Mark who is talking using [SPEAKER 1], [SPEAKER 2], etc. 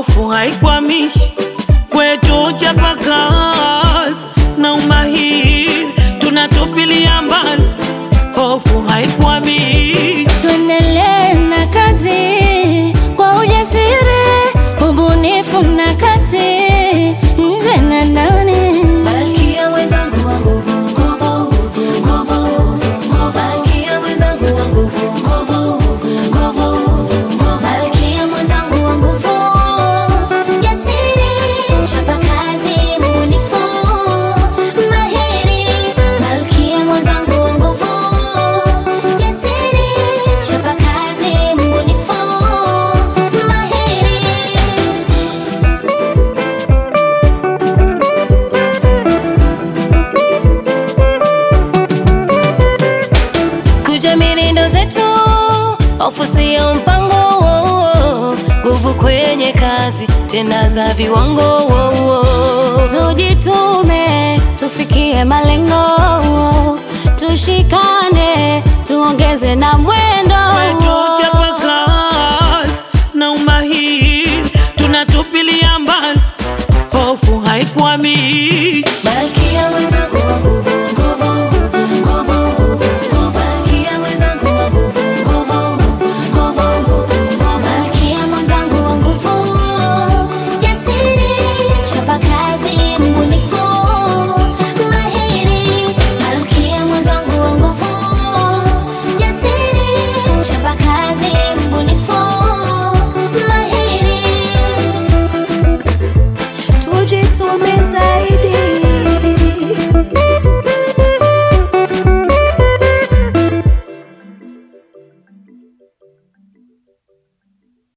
[SPEAKER 1] hofu haikwamishi kwetu, chapa kazi na umahiri tunatupilia mbali, hofu haikwamishi.
[SPEAKER 2] Tuendelee na kazi kwa ujasiri, ubunifu na kasi, nje na ndani.
[SPEAKER 3] Malkia mwenzangu wa nguvu, nguvu, nguvu, nguvu. Malkia mwenzangu wa nguvu, nguvu, nguvu, nguvu. Malkia mwenzangu wa nguvu, jasiri, chapa kazi, mbunifu, mahiri. Malkia mwenzangu wa nguvu, jasiri, chapa kazi, mbunifu, mahiri. Kujamini ndo zetu, hofu sio mpango, nguvu kwenye kazi tena za viwango.
[SPEAKER 2] Tujitume tufikie malengo, tushikane tuongeze na mwendo.
[SPEAKER 1] Kwetu chapa kazi na umahiri tunatupilia mbali, hofu haikwamishi.
[SPEAKER 3] Malkia mwenzangu wa nguvu, nguvu, nguvu, nguvu. Malkia mwenzangu wa nguvu, nguvu, nguvu, nguvu. Malkia mwenzangu wa nguvu, jasiri, chapa kazi, mbunifu, mahiri. Malkia mwenzangu wa nguvu, jasiri, chapa kazi, mbunifu, mahiri.
[SPEAKER 2] Tujitume zaidi